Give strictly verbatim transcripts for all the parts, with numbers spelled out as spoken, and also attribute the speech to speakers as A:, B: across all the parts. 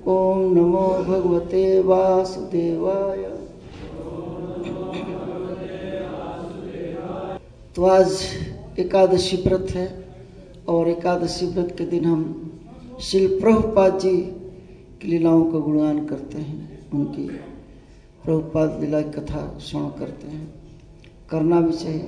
A: ओम नमो भगवते वासुदेवाय। तो आज एकादशी व्रत है और एकादशी व्रत के दिन हम श्री प्रभुपाद जी की लीलाओं का गुणगान करते हैं, उनकी प्रभुपाद लीला की कथा श्रवण करते हैं। करना भी चाहिए,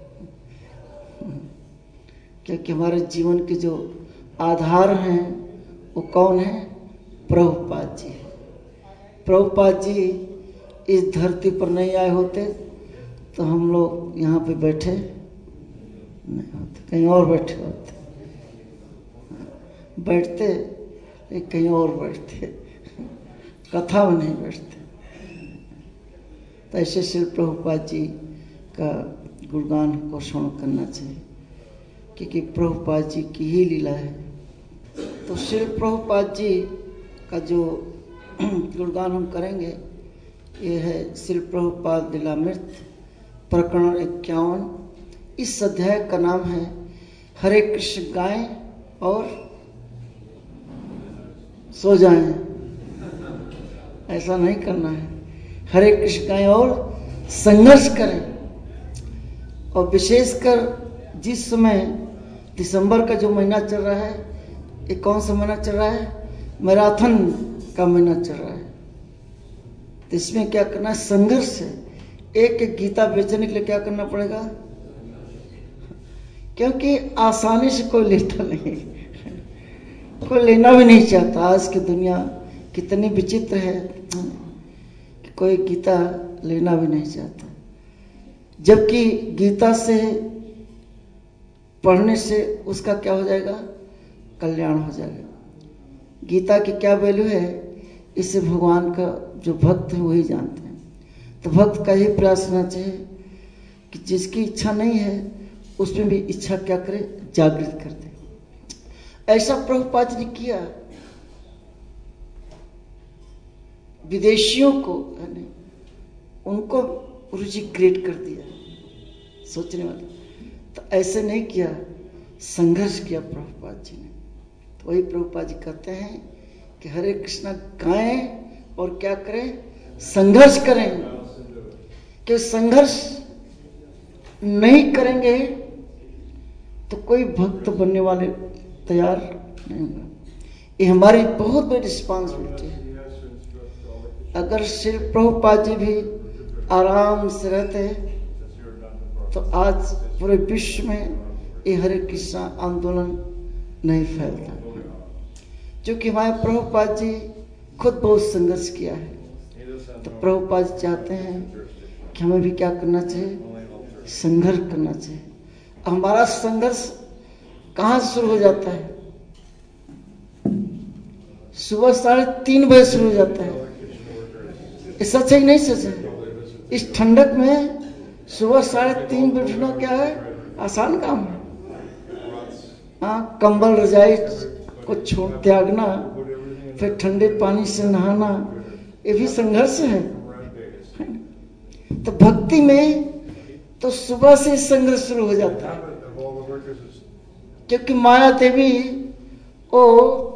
A: क्योंकि हमारे जीवन के जो आधार हैं वो कौन है? प्रभुपाद जी। प्रभुपाद जी इस धरती पर नहीं आए होते तो हम लोग यहाँ पे बैठे नहीं होते, कहीं और बैठे होते, बैठते लेकिन कहीं और बैठते, कथा में नहीं बैठते। तो ऐसे श्री प्रभुपाद जी का गुणगान को श्रवण करना चाहिए, क्योंकि प्रभुपाद जी की ही लीला है। तो श्री प्रभुपाद जी का जो गुणगान हम करेंगे ये है श्री प्रभुपाद लीलामृत प्रकरण इक्यावन। इस अध्याय का नाम है हरे कृष्ण गाएं और सो जाएं। ऐसा नहीं करना है, हरे कृष्ण गाएं और संघर्ष करें। और विशेषकर जिस समय दिसंबर का जो महीना चल रहा है, ये कौन सा महीना चल रहा है? मैराथन का महीना चल रहा है। तो इसमें क्या करना है? संघर्ष है। एक एक गीता बेचने के लिए क्या करना पड़ेगा? क्योंकि आसानी से कोई लेता नहीं, कोई लेना भी नहीं चाहता। आज की दुनिया कितनी विचित्र है कि कोई गीता लेना भी नहीं चाहता, जबकि गीता से पढ़ने से उसका क्या हो जाएगा? कल्याण हो जाएगा। गीता की क्या वैल्यू है, इसे भगवान का जो भक्त है वही जानते हैं। तो भक्त का ही प्रयास होना चाहिए कि जिसकी इच्छा नहीं है उसमें भी इच्छा क्या करे? जागृत कर दे। ऐसा प्रभुपाद ने किया। विदेशियों को यानी उनको रुचि क्रिएट कर दिया सोचने वाले। तो ऐसे नहीं किया, संघर्ष किया प्रभुपाद जी ने। तो वही प्रभुपाद जी कहते हैं कि हरे कृष्णा गाएं और क्या करें? संघर्ष करें। कि संघर्ष नहीं करेंगे तो कोई भक्त बनने वाले तैयार नहीं होगा। ये हमारी बहुत बड़ी रिस्पॉन्सिबिलिटी है। अगर श्री प्रभुपाद जी भी आराम से रहते तो आज पूरे विश्व में ये हरे कृष्णा आंदोलन नहीं फैलता, क्योंकि हमारे प्रभुपाद जी खुद बहुत संघर्ष किया है। तो प्रभुपाद जी चाहते हैं कि हमें भी क्या करना चाहिए? संघर्ष करना चाहिए। हमारा संघर्ष कहाँ से शुरू हो जाता है? सुबह साढ़े तीन बजे शुरू हो जाता है। ये सच है कि नहीं सच है? इस ठंडक में सुबह साढ़े तीन बजे उठना क्या है? आसान काम है। हाँ, कंबल रजाई को छोड़ त्यागना, फिर ठंडे पानी से नहाना, ये भी संघर्ष है। तो भक्ति में तो सुबह से संघर्ष शुरू हो जाता है, क्योंकि माया देवी वो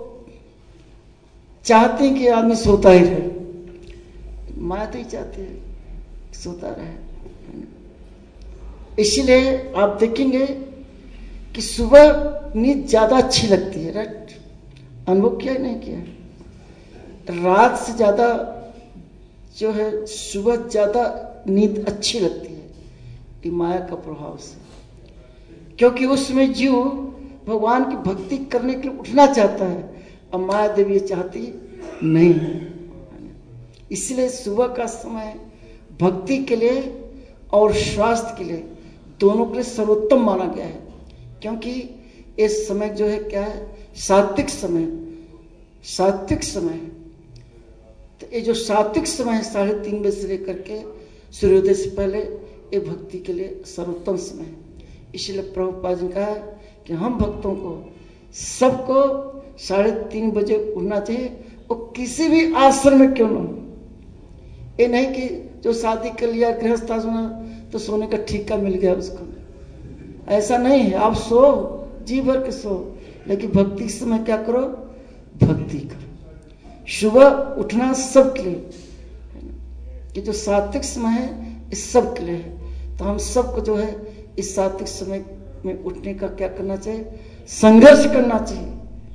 A: चाहती कि आदमी सोता ही रहे। माया तो ही चाहती है सोता रहे। इसलिए आप देखेंगे कि सुबह नींद ज्यादा अच्छी लगती है। राइट? अनुभव किया नहीं किया? रात से ज्यादा जो है सुबह ज्यादा नींद अच्छी लगती है, ये माया का प्रभाव से। क्योंकि उसमें जीव भगवान की भक्ति करने के लिए उठना चाहता है, अब माया देवी ये चाहती नहीं है। इसलिए सुबह का समय भक्ति के लिए और स्वास्थ्य के लिए दोनों के लिए सर्वोत्तम माना गया है। क्योंकि इस समय जो है क्या है? सात्विक समय, सात्विक समय है। तो ये जो सात्विक समय है साढ़े तीन बजे से लेकर के सूर्योदय से पहले, ये भक्ति के लिए सर्वोत्तम समय है। इसलिए प्रभुपाद जी कहा कि हम भक्तों को सबको साढ़े तीन बजे उठना चाहिए, और किसी भी आश्रम में क्यों ना हो। ये नहीं कि जो शादी कर लिया गृहस्थ आश्रम तो सोने का ठेका मिल गया उसको, ऐसा नहीं है। आप सो, जी भर के सो, लेकिन भक्ति के समय क्या करो? भक्ति करो। सुबह उठना सबके लिए, कि जो सात्विक समय है इस सब के लिए है। तो हम सबको जो है इस सात्विक समय में उठने का क्या करना चाहिए? संघर्ष करना चाहिए।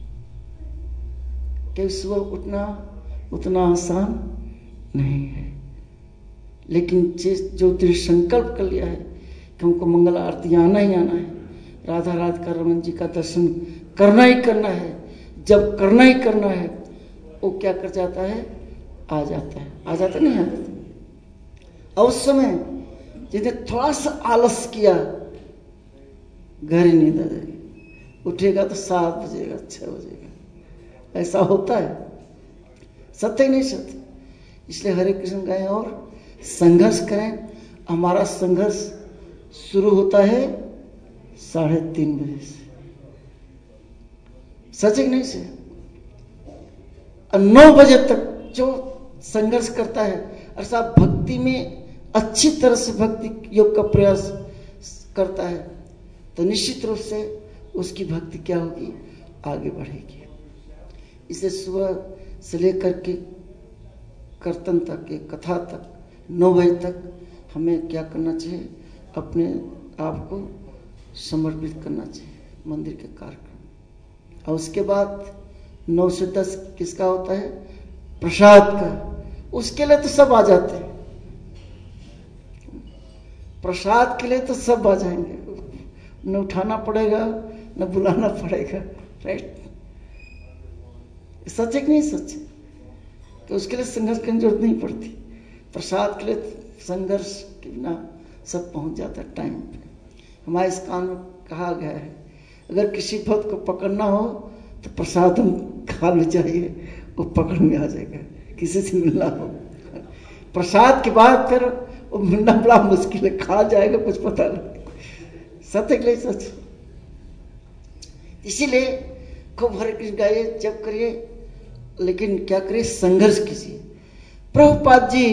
A: कि सुबह उठना उतना आसान नहीं है, लेकिन जो दृढ़ संकल्प कर लिया है कि हमको मंगल आरती आना ही आना है, राधा राधिका रमन जी का दर्शन करना ही करना है, जब करना ही करना है, वो क्या कर जाता है? आ जाता है। आ जाता नहीं आ जाता। और उस समय जिसने थोड़ा सा आलस किया, गहरी नींद आ जाएगी, उठेगा तो सात बजेगा, छह बजेगा। ऐसा होता है? सत्य ही नहीं सत्य। इसलिए हरे कृष्ण गाएं और संघर्ष करें। हमारा संघर्ष शुरू होता है साढ़े तीन बजे से, सच है कि नहीं से? और नौ बजे तक जो संघर्ष करता है अर्थात भक्ति में अच्छी तरह से भक्ति योग का प्रयास करता है, तो निश्चित रूप से उसकी भक्ति क्या होगी? आगे बढ़ेगी। इसे सुबह से लेकर के कीर्तन तक के कथा तक नौ बजे तक हमें क्या करना चाहिए? अपने आप को समर्पित करना चाहिए मंदिर के कार्यक्रम। और उसके बाद नौ से दस किसका होता है? प्रसाद का। उसके लिए तो सब आ जाते हैं, प्रसाद के लिए तो सब आ जाएंगे, न उठाना पड़ेगा न बुलाना पड़ेगा। राइट? सच है कि नहीं सच? तो उसके लिए संघर्ष करने की जरूरत नहीं पड़ती। प्रसाद के लिए संघर्ष के बिना सब पहुंच जाता है टाइम पे। हमारे इस कान में कहा गया है, अगर किसी भक्त को पकड़ना हो तो प्रसाद हम खा ले जाइए, वो पकड़ में आ जाएगा। किसी से मिलना हो प्रसाद के बाद फिर वो मिलना बड़ा मुश्किल है, खा जाएगा कुछ पता नहीं। सत्य के लिए सच। इसीलिए खूब हरे कृष्ण गाइए, जप करिए, लेकिन क्या करिए? संघर्ष कीजिए। प्रभुपाद जी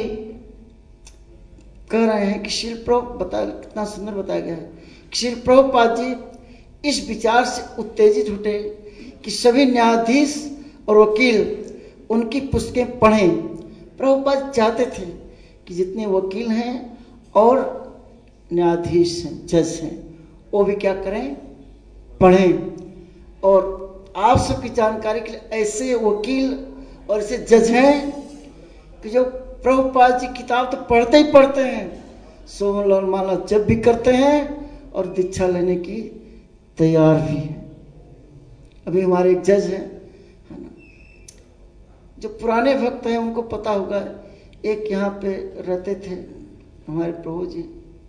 A: कह रहे हैं कि श्री प्रभु बता कितना सुंदर बताया गया है कि श्री प्रभुपाद जी इस विचार से उत्तेजित उठे कि सभी न्यायाधीश और वकील उनकी पुस्तकें पढ़ें। प्रभुपाद चाहते थे कि जितने वकील हैं और न्यायाधीश हैं, जज हैं, वो भी क्या करें? पढ़ें। और आप सबकी जानकारी के लिए ऐसे वकील और ऐसे जज हैं कि जो प्रभुपाद जी किताब तो पढ़ते ही पढ़ते हैं, सोमल और माला जब भी करते हैं और दीक्षा लेने की तैयार भी है। अभी हमारे एक जज हैं, है ना, जो पुराने भक्त हैं, उनको पता होगा। एक यहाँ पे रहते थे हमारे प्रभु जी,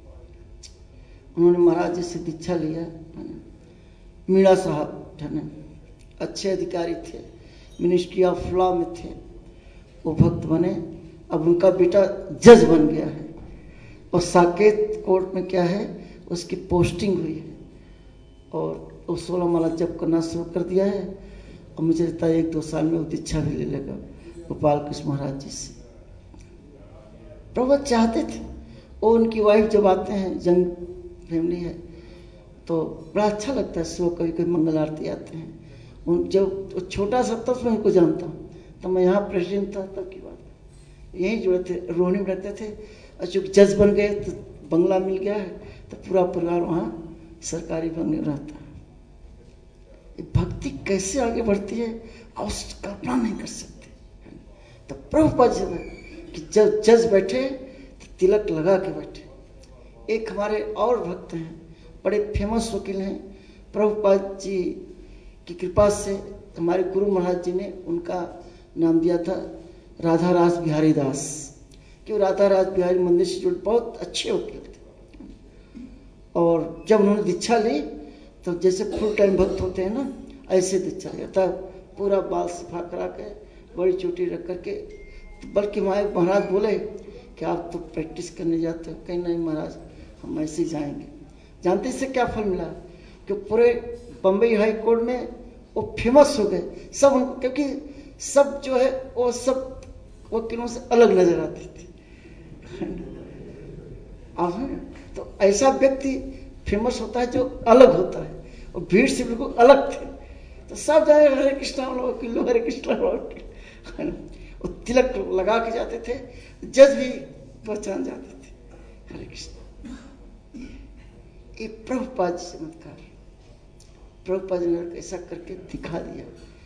A: उन्होंने महाराज जी से दीक्षा लिया, है ना। मीणा साहब, है ना, अच्छे अधिकारी थे, मिनिस्ट्री ऑफ लॉ में थे, वो भक्त बने। अब उनका बेटा जज बन गया है और साकेत कोर्ट में क्या है? उसकी पोस्टिंग हुई है और वो सोलह माला जप करना शुरू कर दिया है। और मुझे लगता है एक दो साल में वो दीक्षा भी ले लेगा गोपाल कृष्ण महाराज जी से। प्रभु चाहते थे, वो उनकी वाइफ जब आते हैं, यंग फैमिली है, तो बड़ा अच्छा लगता है। सुबह कभी कभी मंगल आरती आते हैं। उन जब छोटा सा था उसमें उनको जानता हूँ, तो मैं यहाँ प्रेसिडेंट था तब की बात, यहीं जुड़े थे, रोहिणी में रहते थे। और चूँकि जज बन गए तो बंगला मिल गया है, तो पूरा परिवार वहाँ सरकारी बंगले रहता है। ये भक्ति कैसे आगे बढ़ती है आप उसकी कल्पना नहीं कर सकते। तो प्रभुपाद जी कि जब जज बैठे तो तिलक लगा के बैठे। एक हमारे और भक्त हैं, बड़े फेमस वकील हैं, प्रभुपाद जी की कृपा से हमारे गुरु महाराज जी ने उनका नाम दिया था राधा रास बिहारी दास, क्यों? राधा रास बिहारी मंदिर से जुड़े बहुत अच्छे वकील थे। और जब उन्होंने दीक्षा ली तो जैसे फुल टाइम भक्त होते हैं ना, ऐसे दीक्षा लिया था, पूरा बाल सफा करा के, बड़ी चोटी रख करके। बल्कि हमारे महाराज बोले कि आप तो प्रैक्टिस करने जाते हो। कहीं नहीं महाराज, हम ऐसे जाएंगे। जानते इससे क्या फल मिला? कि पूरे बम्बई हाई कोर्ट में वो फेमस हो गए सब उनको, क्योंकि सब जो है वो सब वकीलों से अलग नजर आते थे। तो ऐसा व्यक्ति फेमस होता है जो अलग होता है, और भीड़ से बिल्कुल अलग थे। तो सब जाए हरे कृष्णा वाला वकील, हरे कृष्णा वाला वकील, वो तिलक लगा के जाते थे, जज भी पहचान जाते थे। हरे कृष्ण। ये प्रभुपाद जी चमत्कार, प्रभुपाद जी ने ऐसा करके दिखा दिया।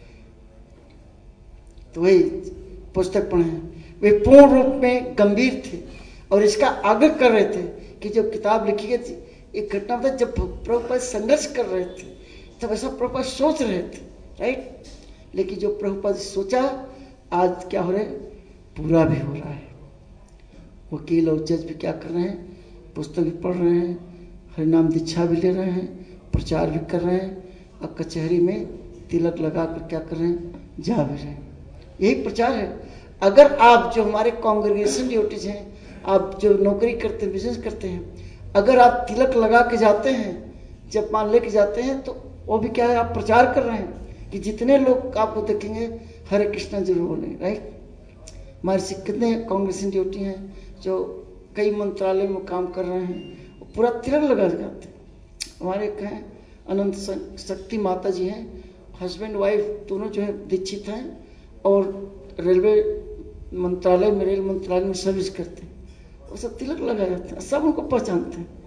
A: तो वही पुस्तक पढ़े, वे पूर्ण रूप में गंभीर थे और इसका आग्रह कर रहे थे कि जब किताब लिखी गई थी, एक घटना था जब प्रभुपाद संघर्ष कर रहे थे, तब ऐसा प्रभुपाद सोच रहे थे, राइट। लेकिन जो प्रभुपाद सोचा आज क्या हो रहा है, पूरा भी हो रहा है। वकील और जज भी क्या कर रहे हैं, पुस्तक भी पढ़ रहे हैं, हरिनाम दीक्षा भी ले रहे हैं, प्रचार भी कर रहे हैं, और कचहरी में तिलक लगा कर क्या कर रहे हैं, जा भी रहे हैं। यही प्रचार है। अगर आप जो हमारे कांग्रेगेशन ड्यूटीज हैं, आप जो नौकरी करते हैं, बिजनेस करते हैं, अगर आप तिलक लगा के जाते हैं, जब मान लेके जाते हैं, तो वो भी क्या है, आप प्रचार कर रहे हैं कि जितने लोग आपको देखेंगे हरे कृष्णा जरूर बोलेंगे, राइट। हमारे से कितने कांग्रेसन ड्यूटी हैं जो कई मंत्रालय में काम कर रहे हैं, वो पूरा तिलक लगा जाते हैं। हमारे एक हैं अनंत शक्ति माता जी हैं, हस्बैंड वाइफ दोनों जो है दीक्षित हैं और रेलवे मंत्रालय में, रेल मंत्रालय में सर्विस करते हैं। वो सब तिलक लगा जाते हैं, सब उनको पहचानते हैं।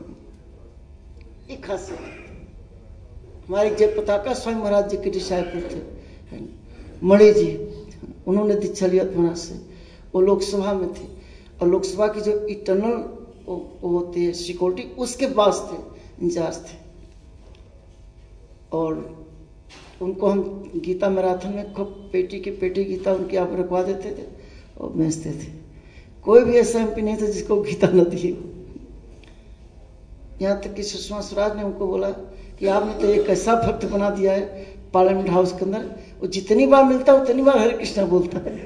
A: एक खासियत हमारे जय पताका स्वामी महाराज जी के डिसाइपल थे मणि जी, उन्होंने दीक्षा लिया महाराज से। वो लोकसभा में थे और लोकसभा की जो इंटरनल वो, वो होती है सिक्योरिटी, उसके पास थे, इंचार्ज थे। और उनको हम गीता मैराथन में खूब पेटी के पेटी गीता उनके यहाँ पर रखवा देते थे और बेचते थे। कोई भी ऐसा एमपी नहीं था जिसको गीता न दी हो। यहाँ तक कि सुषमा स्वराज ने उनको बोला कि आपने तो एक ऐसा भक्त बना दिया है पार्लियामेंट हाउस के अंदर, वो जितनी बार मिलता है उतनी बार हरे कृष्णा बोलता है।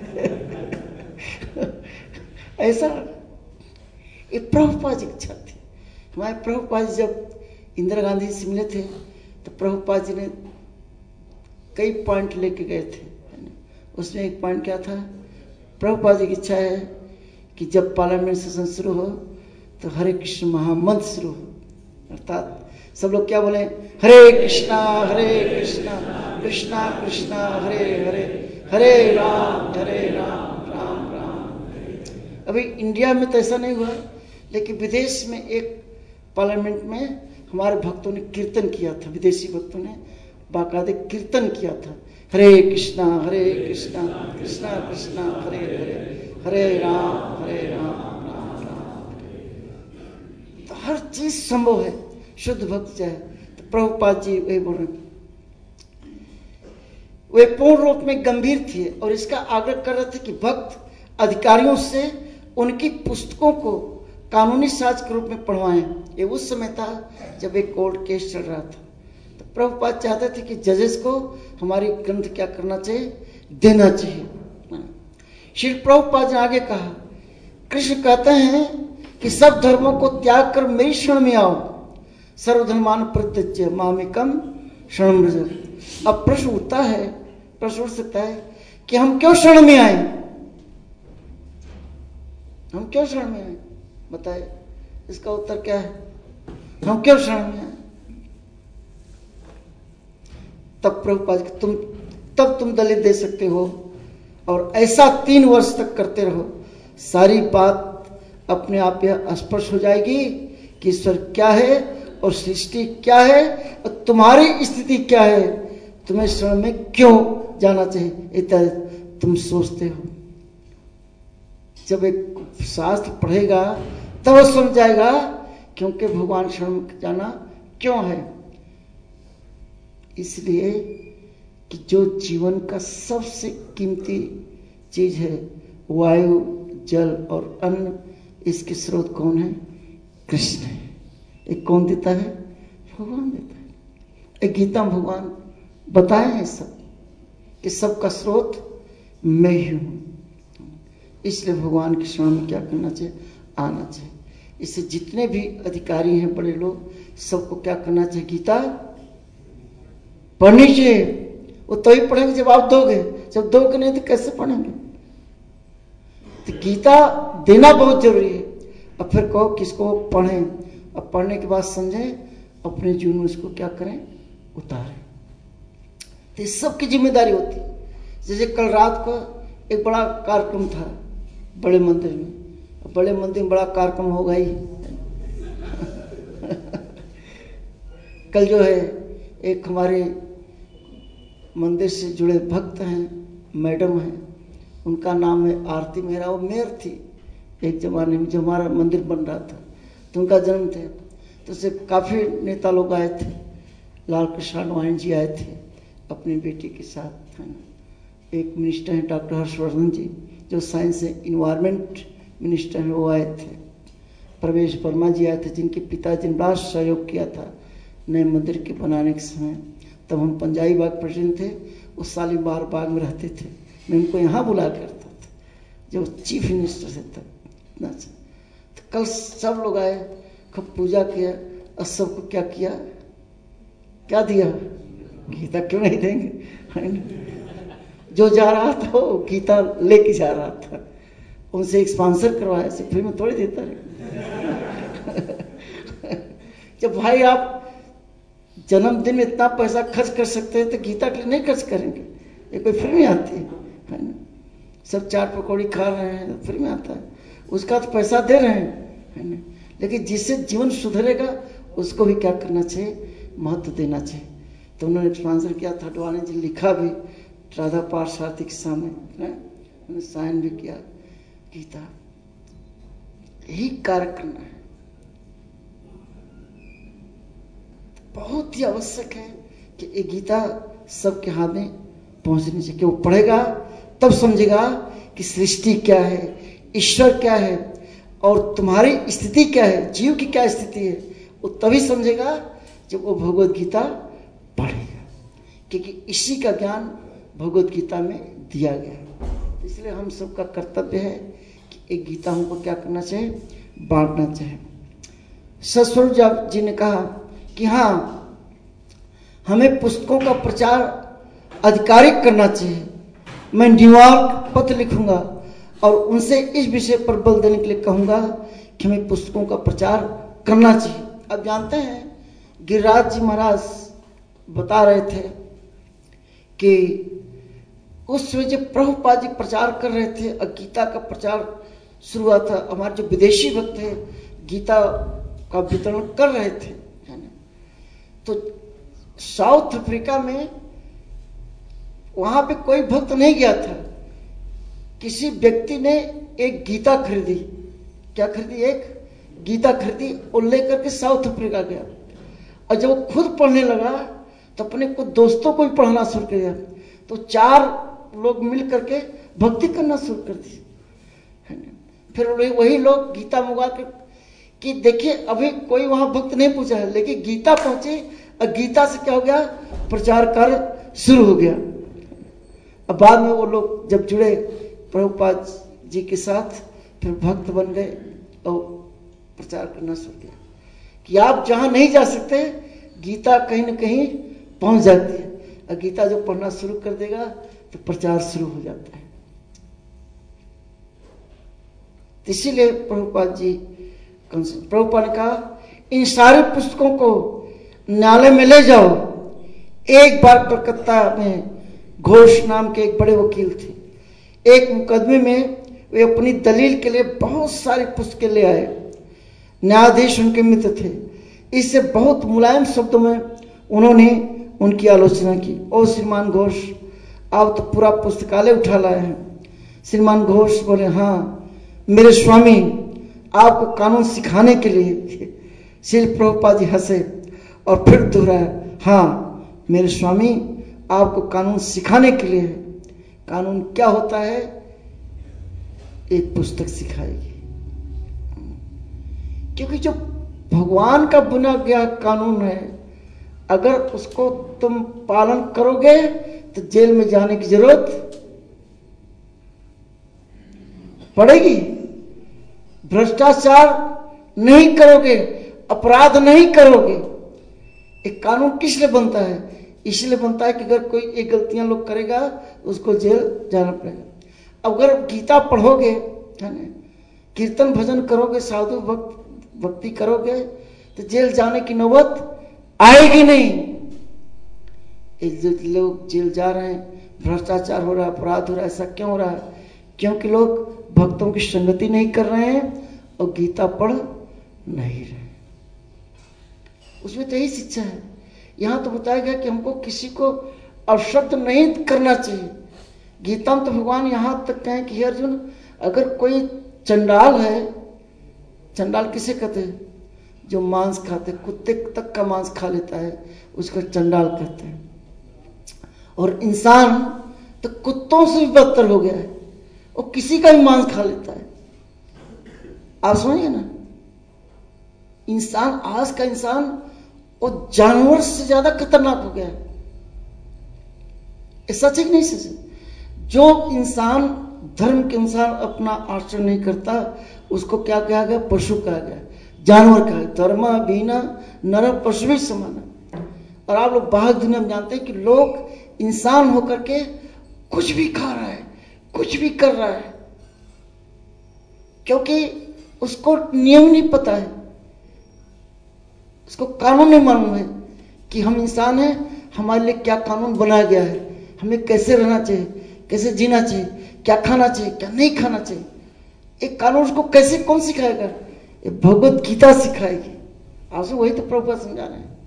A: ऐसा ये प्रभुपाद जी की इच्छा थी। हमारे प्रभुपाद जी जब इंदिरा गांधी से मिले थे तो प्रभुपाद जी ने कई पॉइंट लेके गए थे। उसमें एक पॉइंट क्या था, प्रभुपाद जी की इच्छा है कि जब पार्लियामेंट सेशन शुरू हो तो हरे कृष्ण महामंत्र शुरू हो, अर्थात सब लोग क्या बोले, हरे कृष्णा हरे कृष्णा कृष्णा कृष्णा हरे हरे, हरे राम हरे राम राम राम। अभी इंडिया में तो ऐसा नहीं हुआ, लेकिन विदेश में एक पार्लियामेंट में हमारे भक्तों ने कीर्तन किया था, विदेशी भक्तों ने बाकायदे कीर्तन किया था, हरे कृष्णा हरे कृष्णा कृष्णा कृष्णा हरे हरे, हरे राम हरे राम राम राम। तो हर चीज संभव है, शुद्ध भक्त चाहे। तो प्रभुपाद जी वही बोल रहे, वे पूर्ण रूप में गंभीर थे और इसका आग्रह कर रहे थे कि भक्त अधिकारियों से उनकी पुस्तकों को कानूनी साज के रूप में पढ़वाएं। ये उस समय था जब एक कोर्ट केस चल रहा था। तो प्रभुपाद चाहते थे कि जजेस को हमारी ग्रंथ क्या करना चाहिए, देना चाहिए। श्री प्रभुपाद ने आगे कहा, कृष्ण कहते हैं कि सब धर्मों को त्याग कर मेरी शरण में आओ, सर्वधर्मान परित्यज्य मामेकम शरणं व्रज। अब प्रश्न उठता है, प्रश्न उठ सकता है कि हम क्यों शरण में आए, हम क्यों शरण में आए, बताए। इसका उत्तर क्या है, हम क्यों शरण में आए। तब प्रभुपाद तुम तब तुम दलित दे सकते हो और ऐसा तीन वर्ष तक करते रहो, सारी बात अपने आप यह स्पष्ट हो जाएगी कि ईश्वर क्या है और सृष्टि क्या है और तुम्हारी स्थिति क्या है, तुम्हें शरण में क्यों जाना चाहिए इत्यादि तुम सोचते हो। जब एक शास्त्र पढ़ेगा तब वो समझ जाएगा क्योंकि भगवान शरण में जाना क्यों है। इसलिए कि जो जीवन का सबसे कीमती चीज है, वायु जल और अन्न, इसके स्रोत कौन है, कृष्ण है। एक कौन देता है, भगवान देता है। एक गीता में भगवान बताए हैं सब कि सबका स्रोत मैं ही हूं। इसलिए भगवान की शरण में क्या करना चाहिए, आना चाहिए। इससे जितने भी अधिकारी हैं, बड़े लोग, सबको क्या करना चाहिए, गीता पढ़नी चाहिए। वो तो ही पढ़ेंगे जब आप दोगे, जब दोगे नहीं तो कैसे पढ़ेंगे। तो गीता देना बहुत जरूरी है। अब फिर कहो किसको पढ़ें, अब पढ़ने के बाद समझें, अपने जीवन में उसको क्या करें, उतारें। तो इस सब की जिम्मेदारी होती है। जैसे कल रात को एक बड़ा कार्यक्रम था बड़े मंदिर में, बड़े मंदिर में बड़ा कार्यक्रम होगा ही। कल जो है एक हमारे मंदिर से जुड़े भक्त हैं, मैडम हैं, उनका नाम है आरती मेहरा। वो मेयर थी एक जमाने में, जो हमारा मंदिर बन रहा था, तो उनका जन्म थे। तो उससे काफ़ी नेता लोग आए थे, लाल कृष्ण आडवाणी जी आए थे अपनी बेटी के साथ, है ना। एक मिनिस्टर हैं डॉक्टर हर्षवर्धन जी, जो साइंस एंड इन्वायरमेंट मिनिस्टर हैं, वो आए थे। प्रवेश वर्मा जी आए थे, जिनके पिताजी ने बड़ा सहयोग किया था नए मंदिर के बनाने के समय। तब हम पंजाबी बाग प्रेसिडेंट थे, वो शालीमार बाग में रहते थे। मैं उनको यहाँ बुला करता था जब चीफ मिनिस्टर थे तब। इतना अच्छा, तो कल सब लोग आए, खूब पूजा किया, और सबको क्या किया, क्या दिया, गीता क्यों नहीं देंगे। जो जा रहा था वो गीता लेके जा रहा था, उनसे एक स्पॉन्सर करवाया, ऐसे फ्री में थोड़ी देता रहे। जब भाई आप जन्मदिन में इतना पैसा खर्च कर सकते हैं तो गीता के लिए नहीं खर्च करेंगे, ये कोई फ्री में आती है ना। सब चाट पकौड़ी खा रहे हैं तो फ्री में आता है, उसका तो पैसा दे रहे हैं, है ना। लेकिन जिससे जीवन सुधरेगा उसको भी क्या करना चाहिए, महत्व देना चाहिए। तो उन्होंने स्पॉन्सर किया था, अडवाणी जी लिखा भी राधा पार्थसारथी के सामने, उन्होंने साइन भी किया। गीता यही कार्य करना है, बहुत ही आवश्यक है कि ये गीता सबके हाथ में पहुंचनी चाहिए, कि वो पढ़ेगा तब समझेगा कि सृष्टि क्या है, ईश्वर क्या है, और तुम्हारी स्थिति क्या है, जीव की क्या स्थिति है, वो तभी समझेगा जब वो भगवत गीता पढ़ेगा, क्योंकि इसी का ज्ञान भगवत गीता में दिया गया है। इसलिए हम सबका कर्तव्य है कि एक गीता हमको क्या करना चाहिए, बांटना चाहिए। सतस्वरूप जी ने कहा कि हाँ, हमें पुस्तकों का प्रचार आधिकारिक करना चाहिए। मैं न्यूयॉर्क पत्र लिखूंगा और उनसे इस विषय पर बल देने के लिए कहूंगा कि हमें पुस्तकों का प्रचार करना चाहिए। अब जानते हैं गिरिराज जी महाराज बता रहे थे कि उस समय जब प्रभुपाद जी प्रचार कर रहे थे और गीता का प्रचार शुरू हुआ था, हमारे जो विदेशी भक्त थे गीता का वितरण कर रहे थे, है ना। तो साउथ अफ्रीका में वहां पे कोई भक्त नहीं गया था, किसी व्यक्ति ने एक गीता खरीदी। क्या खरीदी? एक गीता खरीदी और लेकर के साउथ अफ्रीका गया, और जब वो खुद पढ़ने लगा तो अपने कुछ दोस्तों को भी पढ़ाना शुरू कर दिया। तो चार लोग मिल करके भक्ति करना शुरू कर दी, है ना। फिर वही लोग गीता मंगवा के कि देखिए अभी कोई वहां भक्त नहीं पूछा है, लेकिन गीता पहुंची और गीता से क्या हो गया, प्रचार कार्य शुरू हो गया। अब बाद में वो लोग जब जुड़े प्रभुपाद जी के साथ, फिर भक्त बन गए और प्रचार करना शुरू किया कि आप जहां नहीं जा सकते गीता कहीं ना कहीं पहुंच जाती है, और गीता जब पढ़ना शुरू कर देगा तो प्रचार शुरू हो जाता है। इसीलिए प्रभुपाद जी प्रभुपाद ने कहा इन सारी पुस्तकों को न्यायालय में ले जाओ। एक बार कलकत्ता में घोष नाम के एक बड़े वकील थे, एक मुकदमे में वे अपनी दलील के लिए बहुत सारी पुस्तकें ले आए। न्यायाधीश उनके मित्र थे, इससे बहुत मुलायम शब्दों में उन्होंने उनकी आलोचना की। और श्रीमान घोष, आप तो पूरा पुस्तकालय उठा लाए हैं। श्रीमान घोष बोले, हाँ मेरे स्वामी, आपको कानून सिखाने के लिए। श्री प्रभुपाद जी हंसे और फिर दोहराया, हाँ मेरे स्वामी, आपको कानून सिखाने के लिए। कानून क्या होता है? एक पुस्तक सिखाएगी, क्योंकि जो भगवान का बुना गया कानून है, अगर उसको तुम पालन करोगे तो जेल में जाने की जरूरत पड़ेगी। भ्रष्टाचार नहीं करोगे, अपराध नहीं करोगे। एक कानून किस लिए बनता है? इसलिए बनता है कि अगर कोई एक गलतियां लोग करेगा उसको जेल जाना पड़ेगा। अगर गीता पढ़ोगे, है ना, कीर्तन भजन करोगे, साधु भक्त भक्ति करोगे, तो जेल जाने की नौबत आएगी नहीं। एक जो लोग जेल जा रहे हैं, भ्रष्टाचार हो रहा है, अपराध हो रहा है, ऐसा क्यों हो रहा है? क्योंकि लोग भक्तों की संगति नहीं कर रहे हैं और गीता पढ़ नहीं रहे। उसमें तो यही शिक्षा है। यहां तो बताया गया कि हमको किसी को अशब्द नहीं करना चाहिए। गीता में तो भगवान यहां तक कहें कि हे अर्जुन, अगर कोई चंडाल है, चंडाल किसे कहते हैं? जो मांस खाते, कुत्ते तक का मांस खा लेता है उसको चंडाल कहते हैं। और इंसान तो कुत्तों से भी बदतर हो गया है, वो किसी का भी मांस खा लेता है। आप समझिए ना, इंसान, आज का इंसान वो जानवर से ज्यादा खतरनाक हो गया है। ये सच है कि नहीं सच है? जो इंसान धर्म के अनुसार अपना आचरण नहीं करता उसको क्या कहा गया? पशु कहा गया, जानवर कहा गया। धर्मा बीना नर पशु भी समान। और आप लोग बाहर दुनिया में जानते हैं कि लोग इंसान होकर के कुछ भी खा रहा है, कुछ भी कर रहा है, क्योंकि उसको नियम नहीं पता है, उसको कानून नहीं मालूम है कि हम इंसान हैं, हमारे लिए क्या कानून बनाया गया है, हमें कैसे रहना चाहिए, कैसे जीना चाहिए, क्या खाना चाहिए, क्या नहीं खाना चाहिए। एक कानून उसको कैसे कौन सिखाएगा? ये भगवत गीता सिखाएगी। आपसे वही तो प्रभुपाद समझा रहे हैं।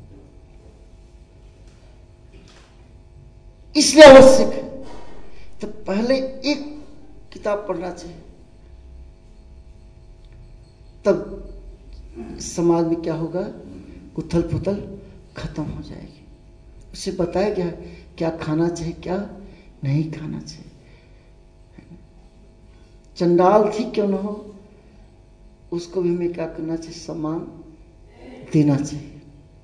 A: इसलिए आवश्यक है तो पहले एक किताब पढ़ना चाहिए, तब समाज में क्या होगा? उथल पुथल खत्म हो जाएगी। उसे बताया गया क्या खाना चाहिए, क्या नहीं खाना चाहिए। चंडाल थी क्यों ना हो, उसको भी हमें क्या करना चाहिए? सम्मान देना चाहिए।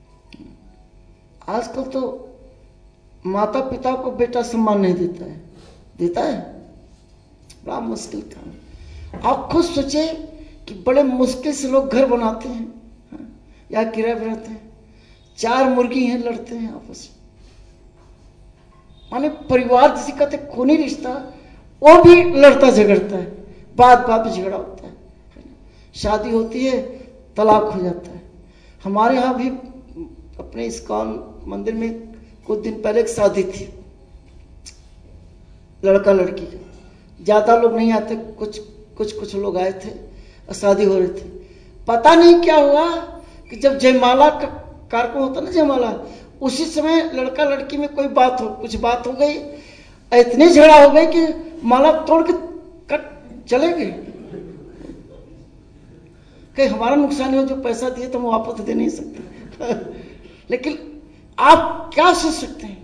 A: आजकल तो माता पिता को बेटा सम्मान नहीं देता है, देता है? बड़ा मुश्किल काम। आप खुद सोचे कि बड़े मुश्किल से लोग घर बनाते हैं या किराए पर रहते हैं, चार मुर्गी हैं, लड़ते हैं आपस में, माने परिवार जिसे कहते खूनी रिश्ता, वो भी लड़ता झगड़ता है, बात बात में झगड़ा होता है, शादी होती है, तलाक हो जाता है। हमारे यहाँ भी अपने इस्कॉन मंदिर में कुछ दिन पहले एक शादी थी, लड़का लड़की का, ज्यादा लोग नहीं आते, कुछ कुछ कुछ लोग आए थे और शादी हो रही थी। पता नहीं क्या हुआ कि जब जयमाला का कार्यक्रम होता ना, जयमाला, उसी समय लड़का लड़की में कोई बात हो, कुछ बात हो गई, इतनी झगड़ा हो गई कि माला तोड़ के कट चले गए। कहीं हमारा नुकसान हो, जो पैसा दिए तो हम वापस दे नहीं सकते। लेकिन आप क्या सोच सकते हैं?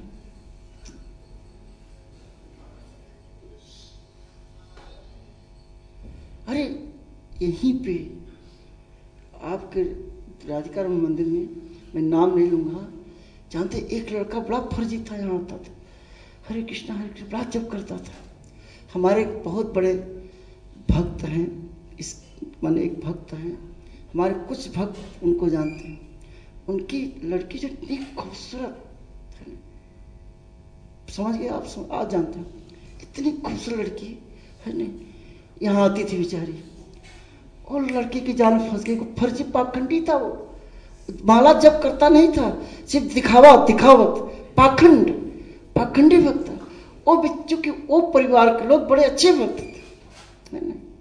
A: अरे यहीं पे आपके राधिका मंदिर में, मैं नाम नहीं लूंगा, जानते एक लड़का बड़ा फर्जी था, यहाँ आता था, हरे कृष्णा हरे कृष्णा बड़ा जप करता था। हमारे एक बहुत बड़े भक्त हैं, इस माने एक भक्त हैं, हमारे कुछ भक्त उनको जानते हैं। उनकी लड़की जो इतनी खूबसूरत है, समझ गए आप? समझ, आज जानते हैं, इतनी खूबसूरत लड़की है ना, यहाँ आती थी बेचारी, और लड़की की जान फंस गई। फर्जी पाखंडी था वो, माला जप करता नहीं था, सिर्फ दिखावा दिखावत, पाखंड, पाखंडी भक्त था वो। बच्चों के वो परिवार के लोग बड़े अच्छे भक्त थे,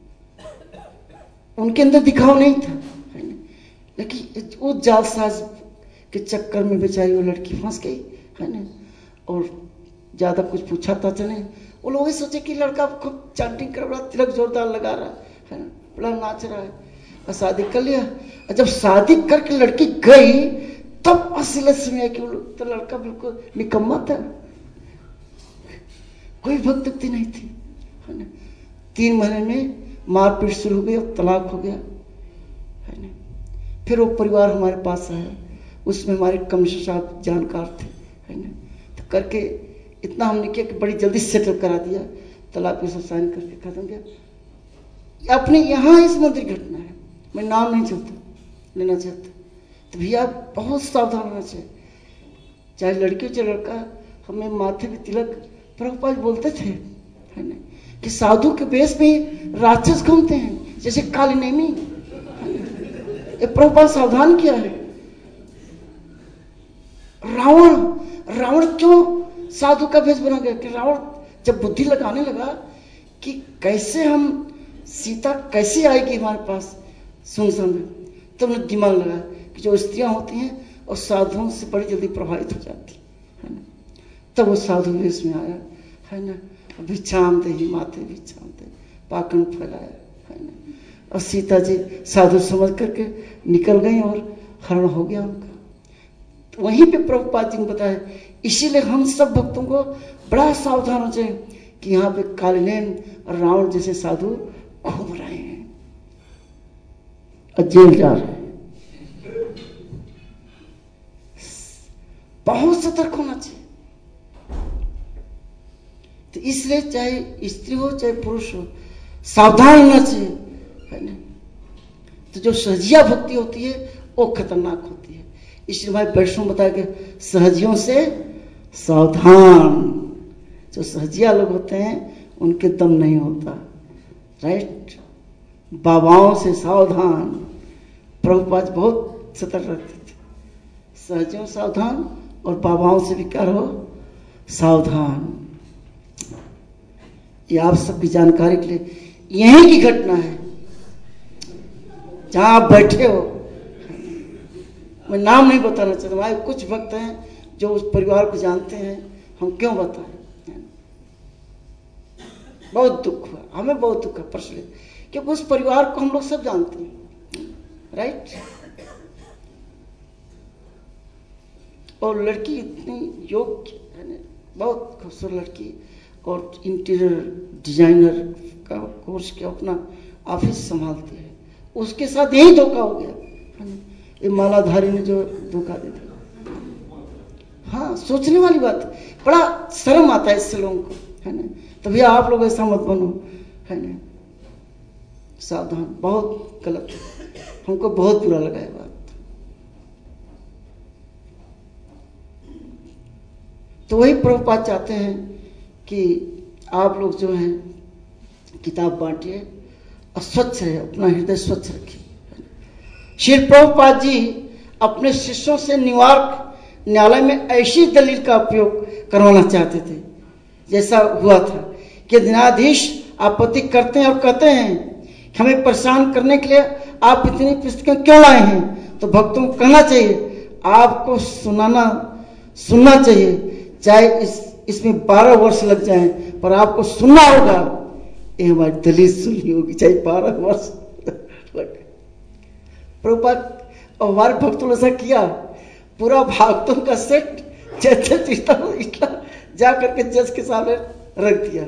A: उनके अंदर दिखावा नहीं था, लेकिन वो जालसाज के चक्कर में बेचारी वो लड़की फंस गई है ना। और ज्यादा कुछ पूछा था नहीं, वो लोग सोचे कि लड़का खूब चांटिंग कर रहा, तिलक जोरदार लगा रहा है ना, बड़ा नाच रहा है, और शादी कर लिया। और जब शादी करके लड़की गई तब असलियत समय कि तो लड़का बिल्कुल निकम्मा था, कोई भक्ति नहीं थी है ना। तीन महीने में मारपीट शुरू हो गई और तलाक हो गया है ना। फिर वो परिवार हमारे पास आया, उसमें हमारे कमिश्नर साहब जानकार थे है ना, तो करके इतना हमने किया कि बड़ी जल्दी सेटल करा दिया, तलाक पे सब साइन करके खत्म किया। अपने यहाँ इस मंदिर घटना है, मैं नाम नहीं चाहता लेना चाहता, तो भैया बहुत सावधान रहना चाहिए, चाहे लड़की हो चाहे लड़का। हमें माथे पे तिलक प्रभुपाद बोलते थे है ना, कि साधु के वेश में राक्षस घूमते हैं जैसे काली नेमी, ये प्रभुपाद सावधान किया है। रावण रावण क्यों साधु का वेश बना गया? कि रावण जब बुद्धि लगाने लगा कि कैसे हम सीता कैसे आएगी हमारे पास सुनसान में। तब तो दिमाग लगा कि जो स्त्रियां होती हैं और साधुओं से बड़ी जल्दी प्रभावित हो जाती है ना। तब वो साधु वेश में आया है ना, भिक्षाम दे ही माते भिक्षाम दे, पाखंड फैलाया है ना, और सीता जी साधु समझ करके निकल गई और हरण हो गया उनका। तो वहीं पे प्रभुपाद जी ने बताया, इसीलिए हम सब भक्तों को बड़ा सावधान होना चाहिए कि यहाँ पे कालिनेन और रावण जैसे साधु घूम रहे हैं और जेल जा रहे हैं। बहुत सतर्क होना चाहिए। तो इसलिए चाहे स्त्री हो चाहे पुरुष हो, सावधान होना चाहिए है ना। तो जो सहजिया भक्ति होती है वो खतरनाक होती है। इसलिए भाई वैष्णव बताया कि सहजियों से सावधान। जो सहजिया लोग होते हैं उनके दम नहीं होता, राइट। बाबाओं से सावधान। प्रभुपाद बहुत सतर्क रखते थे, सहजियों सावधान और बाबाओं से भी क्या रहो सावधान। ये आप सबकी जानकारी के लिए यहीं की घटना है जहां आप बैठे हो। मैं नाम नहीं बताना चाहता, हमारे कुछ भक्त हैं जो उस परिवार को जानते हैं, हम क्यों बताएं। बहुत दुख हुआ, हमें बहुत दुख है पर्सनली, क्योंकि उस परिवार को हम लोग सब जानते हैं, राइट। और लड़की इतनी योग्य है ना, बहुत खूबसूरत लड़की, और इंटीरियर डिजाइनर का कोर्स किया, अपना ऑफिस संभालती है। उसके साथ यही धोखा हो गया, ये मालाधारी ने जो धोखा दे दिया। हाँ, सोचने वाली बात है, बड़ा शर्म आता है इससे लोगों को, है ना। तो भैया आप लोग ऐसा मत बनो, है ना, सावधान। बहुत गलत है, हमको बहुत बुरा लगा है बात। तो वही प्रभुपाद चाहते हैं कि आप लोग जो हैं किताब बांटिए और स्वच्छ रहे, अपना हृदय स्वच्छ रखिए। श्री प्रभुपाद जी अपने शिष्यों से न्यूयॉर्क न्यायालय में ऐसी दलील का उपयोग करवाना चाहते थे जैसा हुआ था कि न्यायाधीश आपत्ति करते हैं और कहते हैं कि हमें परेशान करने के लिए आप इतनी पुस्तकें क्यों लाए हैं। तो भक्तों को कहना चाहिए, आपको सुनाना सुनना चाहिए, चाहे इस इसमें बारह वर्ष लग जाएं, पर आपको सुनना होगा। ये हमारी दलील सुननी होगी, चाहे बारह वर्ष लगे। प्रभुपाद और हमारे भक्तों ने ऐसा किया, पूरा भक्तों का सेट जैसे इतना जा करके जज के सामने रख दिया।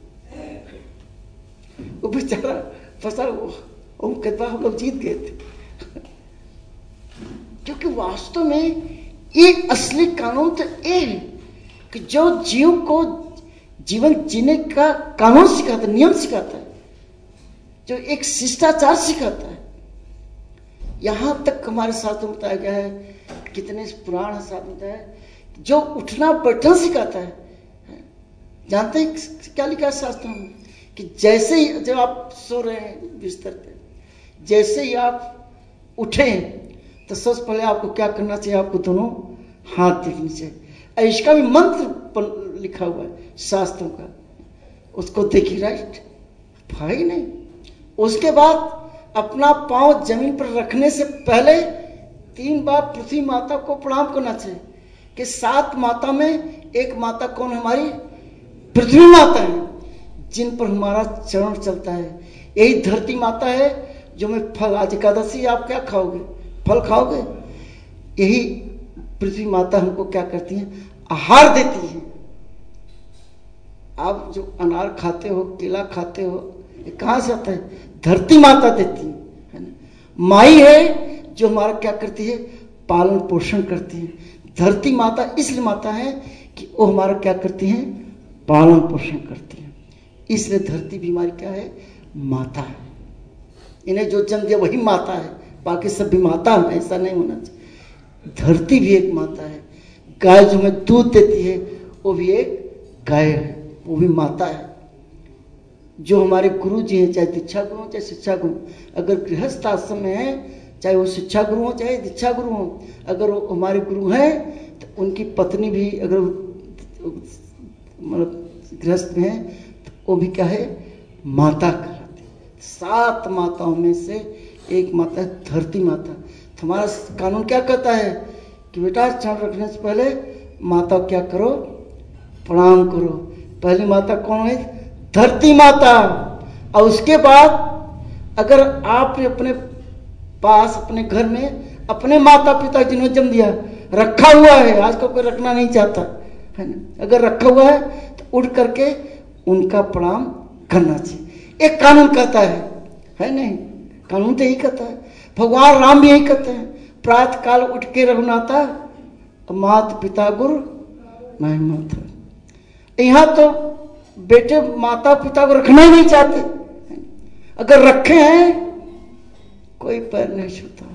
A: वो बेचारा फंसा, वो कहता हम लोग जीत गए थे। क्योंकि वास्तव में ये असली कानून तो ये है कि जो जीव को जीवन जीने का कानून सिखाता है, नियम सिखाता है, जो एक शिष्टाचार सिखाता है। यहां तक हमारे शास्त्रों में बताया गया है, कितने पुराण शास्त्र में बताया है, जो उठना बैठना सिखाता है। जानते हैं क्या लिखा है शास्त्रों में कि जैसे ही जब आप सो रहे हैं बिस्तर पे, जैसे ही आप उठे तो सबसे पहले आपको क्या करना चाहिए, आपको दोनों हाथ देखने चाहिए। इसका भी मंत्र लिखा हुआ है शास्त्रों का, उसको देखिए, राइट भाई नहीं। उसके बाद अपना पांव जमीन पर रखने से पहले तीन बार पृथ्वी माता को प्रणाम करना चाहिए कि सात माता में एक माता कौन, हमारी पृथ्वी माता है, जिन पर हमारा चरण चलता है। यही धरती माता है जो मैं फल, आज एकादशी आप क्या खाओगे, फल खाओगे। यही पृथ्वी माता हमको क्या करती है, आहार देती है। आप जो अनार खाते हो, केला खाते हो, ये कहां से आता है, धरती माता देती है ना। माई है जो हमारा क्या करती है, पालन पोषण करती है। धरती माता इसलिए माता है कि वो हमारा क्या करती है, पालन पोषण करती है। इसलिए धरती भी हमारी क्या है, माता है। इन्हें जो जन्म दिया वही माता है, बाकी सब भी माता है, ऐसा नहीं होना चाहिए। धरती भी एक माता है। गाय जो हमें दूध देती है वो भी एक गाय है, वो भी माता है। जो हमारे गुरु जी हैं, चाहे दीक्षा गुरु हो चाहे शिक्षा गुरु, अगर गृहस्थ आश्रम में है, चाहे वो शिक्षा गुरु हो चाहे दीक्षा गुरु हो, अगर वो हमारे गुरु हैं तो उनकी पत्नी भी अगर मतलब गृहस्थ में है तो वो भी क्या है, माता कहलाती है। सात माताओं में से एक माता है धरती माता। तो हमारा कानून क्या कहता है कि बेटा चरण रखने से पहले माता क्या करो, प्रणाम करो। पहली माता कौन है? धरती माता। और उसके बाद अगर आपने अपने पास अपने घर में अपने माता पिता जिन्होंने जन्म दिया रखा हुआ है, आजकल कोई रखना नहीं चाहता है ना, अगर रखा हुआ है तो उठ करके उनका प्रणाम करना चाहिए। एक कानून कहता है, है नहीं? कानून तो यही कहता है। भगवान राम भी यही कहते हैं, प्रातः काल उठ के रघुनाथा माता पिता गुरु नहीं माता। यहाँ तो बेटे माता पिता को रखना ही नहीं चाहते, अगर रखे हैं कोई पैर नहीं छूता।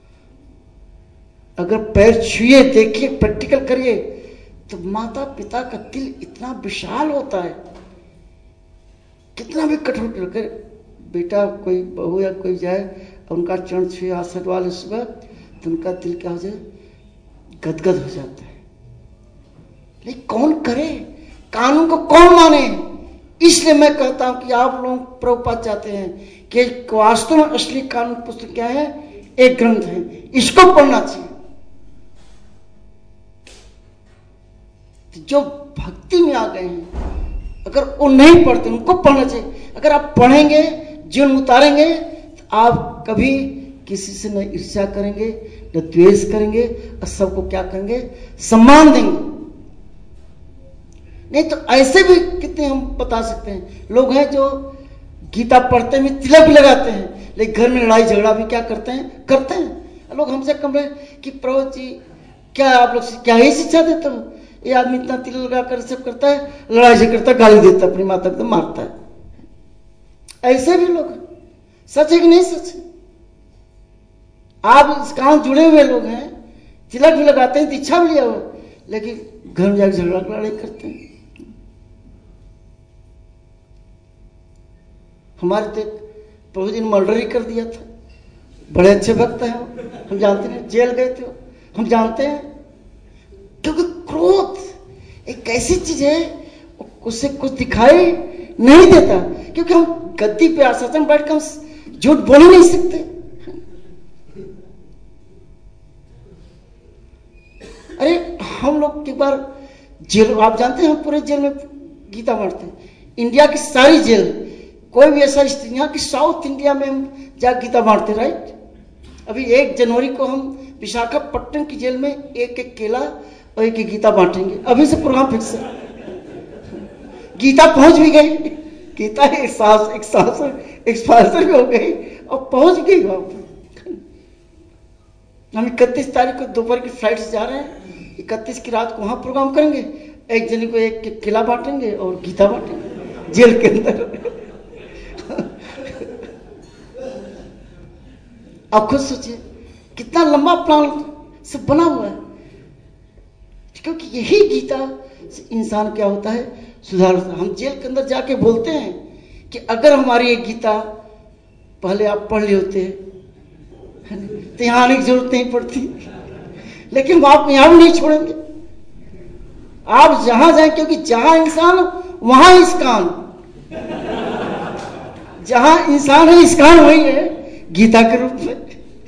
A: अगर पैर छुए, देखिए, प्रैक्टिकल करिए, तो माता पिता का दिल इतना विशाल होता है, कितना भी कठोर कर बेटा कोई बहू या कोई जाए और उनका चरण छुए आशीर्वाद वाले सुबह, तो उनका दिल क्या हो जाए, गदगद हो जाता है। लेकिन कौन करे, कानून को कौन माने? इसलिए मैं कहता हूं कि आप लोग प्रभुपाद चाहते हैं कि वास्तव में असली कानून पुस्तक क्या है? एक ग्रंथ है, इसको पढ़ना चाहिए। जो भक्ति में आ गए हैं, अगर वो नहीं पढ़ते उनको पढ़ना चाहिए। अगर आप पढ़ेंगे, जीवन उतारेंगे, तो आप कभी किसी से न ईर्ष्या करेंगे, न द्वेष करेंगे, और सबको क्या करेंगे? सम्मान देंगे। नहीं तो ऐसे भी कितने हम बता सकते हैं लोग हैं जो गीता पढ़ते हुए तिलक भी लगाते हैं, लेकिन घर में लड़ाई झगड़ा भी क्या करते हैं? करते हैं। लोग हमसे कम रहे कि प्रभु जी क्या आप लोग क्या ही शिक्षा देते हो? ये आदमी इतना तिलक लगा कर सब करता है, लड़ाई झगड़ा करता है, गाली देता है, अपनी माता को मारता है। ऐसे भी लोग, सच है कि नहीं सच है? आप इस काम जुड़े हुए लोग हैं, तिलक भी लगाते हैं, दीक्षा भी लिया हुआ, लेकिन घर में जाकर झगड़ा लड़ाई करते हैं। हमारे तो प्रभु जी ने मर्डर ही कर दिया था, बड़े अच्छे भक्त हैं, हम जानते हैं, जेल गए थे, हम जानते हैं। क्योंकि क्रोध एक ऐसी चीज है, उससे कुछ दिखाई नहीं देता, क्योंकि हम गद्दी पे आसन बैठकर हम झूठ बोल नहीं सकते। अरे हम लोग एक बार जेल, आप जानते हैं हम पूरे जेल में गीता बांटते हैं, इंडिया की सारी जेल, कोई भी ऐसा स्थिति यहाँ की साउथ इंडिया में हम जा गीता बांटते, राइट? अभी एक जनवरी को हम विशाखापट्टनम की जेल में एक एक केला और एक एक गीता बांटेंगे। अभी से प्रोग्राम फिक्स है। गीता पहुंच भी गई, गीता एक सास एक सास एक स्पॉन्सर भी हो गई और पहुंच गई वहां पर। हम इकतीस तारीख को दोपहर की फ्लाइट से जा रहे हैं, इकतीस की रात को वहां प्रोग्राम करेंगे, एक जने को एक एक केला बांटेंगे और गीता बांटेंगे जेल के अंदर। आप खुद सोचिए कितना लंबा प्लान सब बना हुआ है, क्योंकि यही गीता से इंसान क्या होता है, सुधार होता है। हम जेल के अंदर जाके बोलते हैं कि अगर हमारी एक गीता पहले आप पढ़ लिए होते तो यहां आने की जरूरत नहीं पड़ती, लेकिन हम आपको यहां भी नहीं छोड़ेंगे, आप जहां जाए, क्योंकि जहां इंसान वहां इसकान, जहां इंसान है इसकान वही है गीता के रूप में।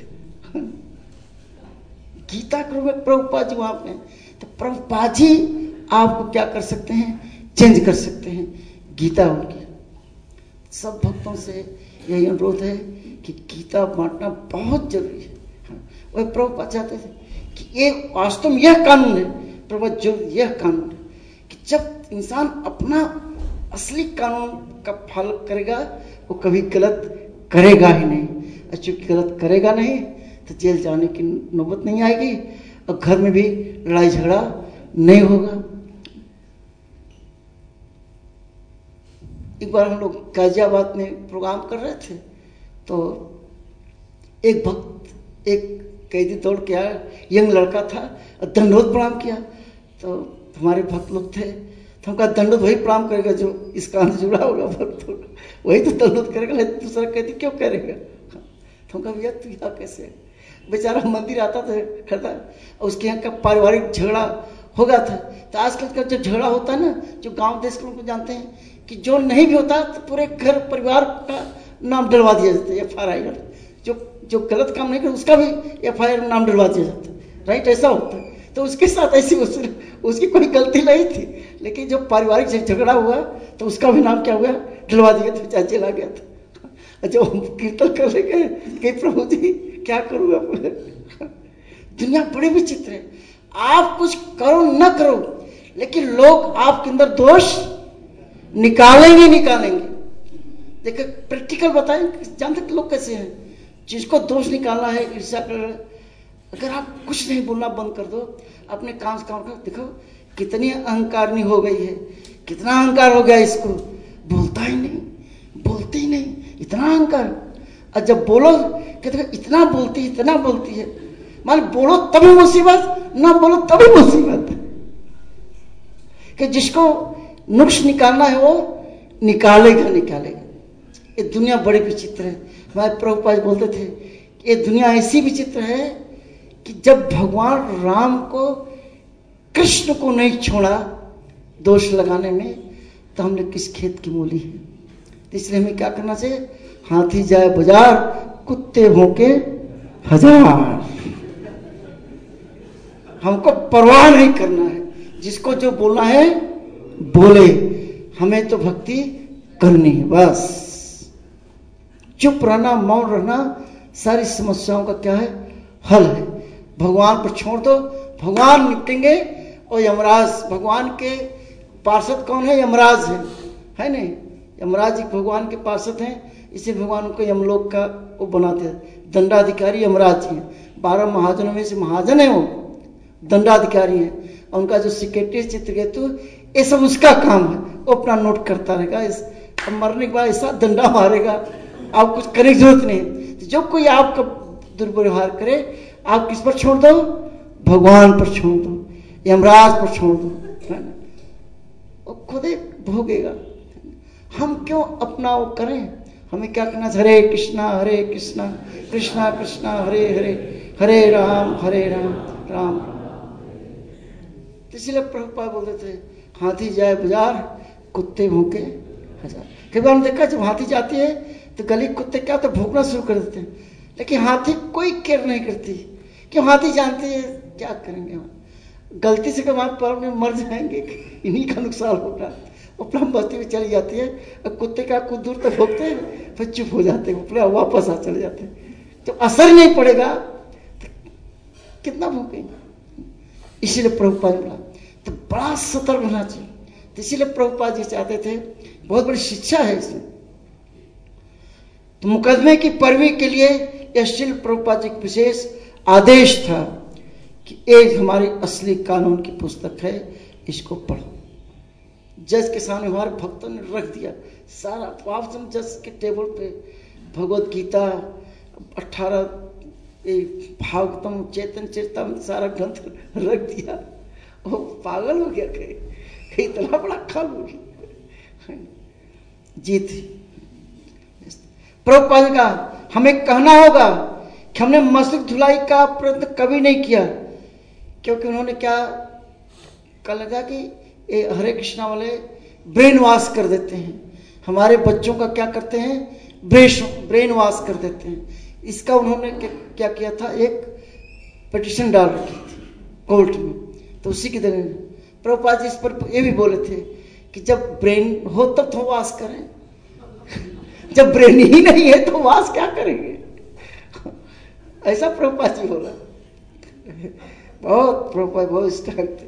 A: गीता के रूप में प्रभुपाद जी वहां पे, तो प्रभुपाद जी आपको क्या कर सकते हैं? चेंज कर सकते हैं। गीता उनकी सब भक्तों से यही अनुरोध है कि गीता बांटना बहुत जरूरी है। वह प्रभुपाद चाहते थे कि ये वास्तव में यह कानून है, प्रभुपाद जो यह कानून है कि जब इंसान अपना असली कानून का पालन करेगा वो कभी गलत करेगा ही नहीं, और चूंकि गलत करेगा नहीं तो जेल जाने की नौबत नहीं आएगी और घर में भी लड़ाई झगड़ा नहीं होगा। एक बार हम लोग गाजियाबाद में प्रोग्राम कर रहे थे, तो एक भक्त, एक कैदी दौड़ के आया, यंग लड़का था, और दंडोत प्रणाम किया। तो हमारे भक्त लोग थे, तो हम कहा दंडोत वही प्रणाम करेगा जो इस कान से जुड़ा होगा, भक्त वही तो दंडोत करेगा, नहीं दूसरा कैदी क्यों करेगा? तो हम कहा भैया तू यहाँ कैसे? बेचारा मंदिर आता था करता, और उसके यहाँ का पारिवारिक झगड़ा हो गया था। तो आजकल का जो झगड़ा होता है ना, जो गांव देश के लोग जानते हैं कि जो नहीं भी होता तो पूरे घर परिवार का नाम डलवा दिया जाता है, एफ आई आर। जो जो गलत काम नहीं करे उसका भी एफ आई आर नाम डलवा दिया जाता है, राइट, ऐसा होता है। तो उसके साथ ऐसी उस, उसकी कोई गलती नहीं थी, लेकिन जब पारिवारिक झगड़ा हुआ तो उसका भी नाम क्या हुआ, डलवा दिया, तो बेचारा चला गया था। जब कीर्तन कर ले गए कि प्रभु जी क्या करूँ अब। दुनिया बड़ी विचित्र है, आप कुछ करो न करो लेकिन लोग आपके अंदर दोष निकालेंगे निकालेंगे। देखिए प्रैक्टिकल बताएं, जानते लोग कैसे हैं, जिसको दोष निकालना है, ईर्ष्या कर, अगर आप कुछ नहीं बोलना बंद कर दो, अपने काम से काम कर, देखो कितनी अहंकारनी हो गई है, कितना अहंकार हो गया इसको, बोलता ही नहीं, बोलती ही नहीं, इतना अहंकार। और जब बोलो कहते इतना बोलती इतना बोलती है, मान बोलो तभी मुसीबत, ना बोलो तभी मुसीबत। कि जिसको नुक्स निकालना है वो निकालेगा निकालेगा। ये दुनिया बड़ी विचित्र है। हमारे प्रभुपाद बोलते थे ये दुनिया ऐसी विचित्र है कि जब भगवान राम को कृष्ण को नहीं छोड़ा दोष लगाने में, तो हमने किस खेत की मूली है। तो इसलिए हमें क्या करना चाहिए, हाथी जाए बाजार कुत्ते भौंके हजार, हमको परवाह नहीं करना है, जिसको जो बोलना है बोले, हमें तो भक्ति करनी है बस। चुप रहना, मौन रहना सारी समस्याओं का क्या है, हल है। भगवान पर छोड़ दो, भगवान निपटेंगे। और यमराज, भगवान के पार्षद कौन है, यमराज है, है नहीं, यमराज जी भगवान के पार्षद हैं, इसे भगवान को यमलोक का वो बनाते हैं। दंडाधिकारी यमराज जी हैं, बारह महाजनों में से महाजन है वो, दंडाधिकारी हैं। उनका जो सेक्रेटरी चित्रकेतु, ये सब उसका काम है, वो अपना नोट करता रहेगा। इस मरने के बाद ऐसा दंडा मारेगा, आप कुछ करने की जरूरत नहीं। तो जो कोई आपका दुर्व्यवहार करे, आप किस पर छोड़ दो, भगवान पर छोड़ दो, यमराज पर छोड़ दो, है ना, वो खुद ही भोगेगा। हम क्यों अपना वो करें, हमें क्या करना, हरे कृष्णा हरे कृष्णा कृष्णा कृष्णा हरे हरे, हरे राम हरे राम राम। इसलिए प्रभुपाद बोलते थे हाथी जाए बाजार कुत्ते भौंके हजार। कई बार हम देखा जब हाथी जाती है तो गली कुत्ते क्या तो भौंकना शुरू कर देते हैं, लेकिन हाथी कोई केयर नहीं करती, क्यों, हाथी जानती है क्या करेंगे, गलती से कमाल पर में मर जाएंगे, इन्हीं का नुकसान होगा। अपना बस्ती में चली जाती है, और कुत्ते का कुछ दूर तक भोगते हैं, फिर चुप हो जाते हैं, अपने वापस आ चले जाते हैं। तो असर नहीं पड़ेगा तो कितना भोगेंगे। इसीलिए प्रभुपाद बोला तो बड़ा सतर्क रहना चाहिए। तो इसीलिए प्रभुपाद जी चाहते थे, बहुत बड़ी शिक्षा है इसमें। तो मुकदमे की पैरवी के लिए यह शिल प्रभुपाद जी का विशेष आदेश था कि एक हमारी असली कानून की पुस्तक है, इसको पढ़ो। जज के सामने हमारे भक्तों ने रख दिया सारा, आप जज के टेबल पे भगवत गीता, अठारह भागवतम, चेतन चरितम, सारा ग्रंथ रख दिया। वो पागल हो गया, कहीं इतना बड़ा खाल हो गया। जीत प्रभुपाद का हमें कहना होगा कि हमने मस्तक धुलाई का प्रयत्न कभी नहीं किया, क्योंकि उन्होंने क्या कहा लगा कि ये हरे कृष्णा वाले ब्रेन वॉश कर देते हैं, हमारे बच्चों का क्या करते हैं, ब्रेन ब्रेन वॉश कर देते हैं। इसका उन्होंने क्या किया था, एक पिटीशन डाल रखी थी कोर्ट में। तो उसी के दिन प्रभुपाद जी इस पर ये भी बोले थे कि जब ब्रेन हो तब तो वास करें, जब ब्रेन ही नहीं है तो वास क्या करेंगे, ऐसा प्रभुपाद जी बोला। बहुत प्रभुपाद बहुत स्ट्रांग थे।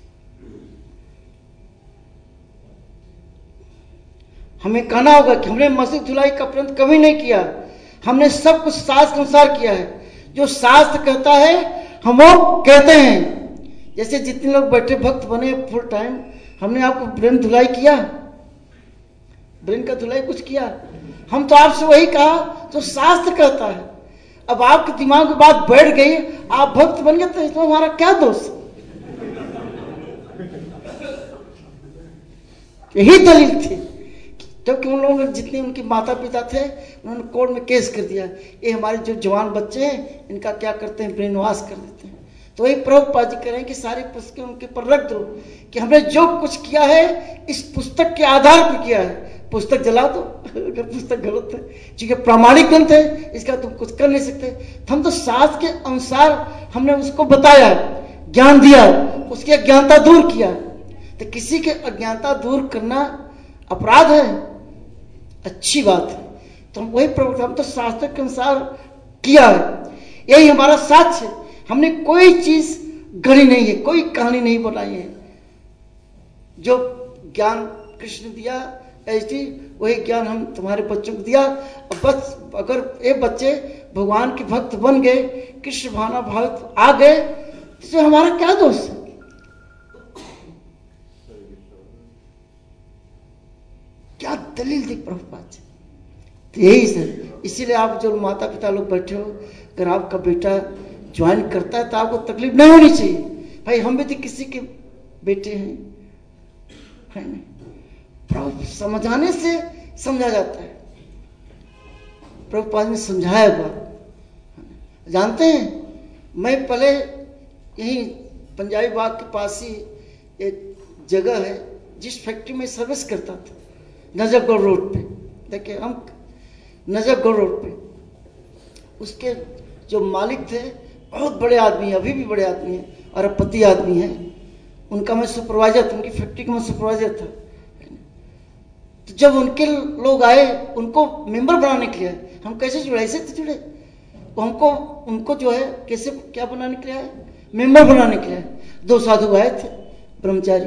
A: हमें कहना होगा कि हमने मस्जिद धुलाई का प्रयत्न कभी नहीं किया, हमने सब कुछ शास्त्र अनुसार किया है। जो शास्त्र कहता है हम वो कहते हैं। जैसे जितने लोग बैठे भक्त बने फुल टाइम, हमने आपको ब्रेन धुलाई किया, ब्रेन का धुलाई कुछ किया, हम तो आपसे वही कहा जो शास्त्र कहता है। अब आपके दिमाग में बात बैठ गई, आप भक्त बन गए, तो इसमें हमारा क्या दोष। यही दलील थी, क्योंकि उन लोगों ने जितने उनके माता पिता थे उन्होंने कोर्ट में केस कर दिया, ये हमारे जो जवान बच्चे हैं इनका क्या करते हैं, ब्रेन वॉश कर देते हैं। तो वही प्रभुपाद जी कह रहे हैं कि सारी पुस्तकें उनके पर रख दो कि हमने जो कुछ किया है इस पुस्तक के आधार पर किया है। पुस्तक जला दो अगर पुस्तक गलत है, क्योंकि प्रामाणिक ग्रंथ है, इसका तुम कुछ कर नहीं सकते। तो हम तो शास्त्र के अनुसार हमने उसको बताया, ज्ञान दिया, उसकी अज्ञानता दूर किया। तो किसी के अज्ञानता दूर करना अपराध है, अच्छी बात है। तो हम वही प्रवृत्ति, हम तो शास्त्र के अनुसार किया है, यही हमारा साक्ष्य। हमने कोई चीज गढ़ी नहीं है, कोई कहानी नहीं बनाई है। जो ज्ञान कृष्ण दिया ऐसी वही ज्ञान हम तुम्हारे बच्चों को दिया। बस अगर ये बच्चे भगवान के भक्त बन गए, कृष्ण भावना भावित आ गए, तो हमारा क्या दोष है? क्या दलील थी प्रभुपाद जी? तो यही सर, इसीलिए आप जो माता पिता लोग बैठे हो, अगर आपका बेटा ज्वाइन करता है तो आपको तकलीफ नहीं होनी चाहिए। भाई हम भी तो किसी के बेटे हैं, है ना? प्रभु समझाने से समझा जाता है। प्रभुपाद ने समझाया बात। जानते हैं, मैं पहले यही पंजाबी बाग के पास ही एक जगह है जिस फैक्ट्री में सर्विस करता था, नजफगढ़ रोड पे। देखिए हम नजफगढ़ रोड पे, उसके जो मालिक थे बहुत बड़े आदमी हैं, अभी भी बड़े आदमी हैं, अरबपति आदमी हैं। उनका मैं सुपरवाइजर था, उनकी फैक्ट्री का मैं सुपरवाइजर था। तो जब उनके लोग आए, उनको मेंबर बनाने के लिए, हम कैसे जुड़े? ऐसे तो जुड़े। तो हमको उनको जो है कैसे क्या बनाने के लिए आए? मेंबर बनाने के लिए। दो साधु आए थे ब्रह्मचारी,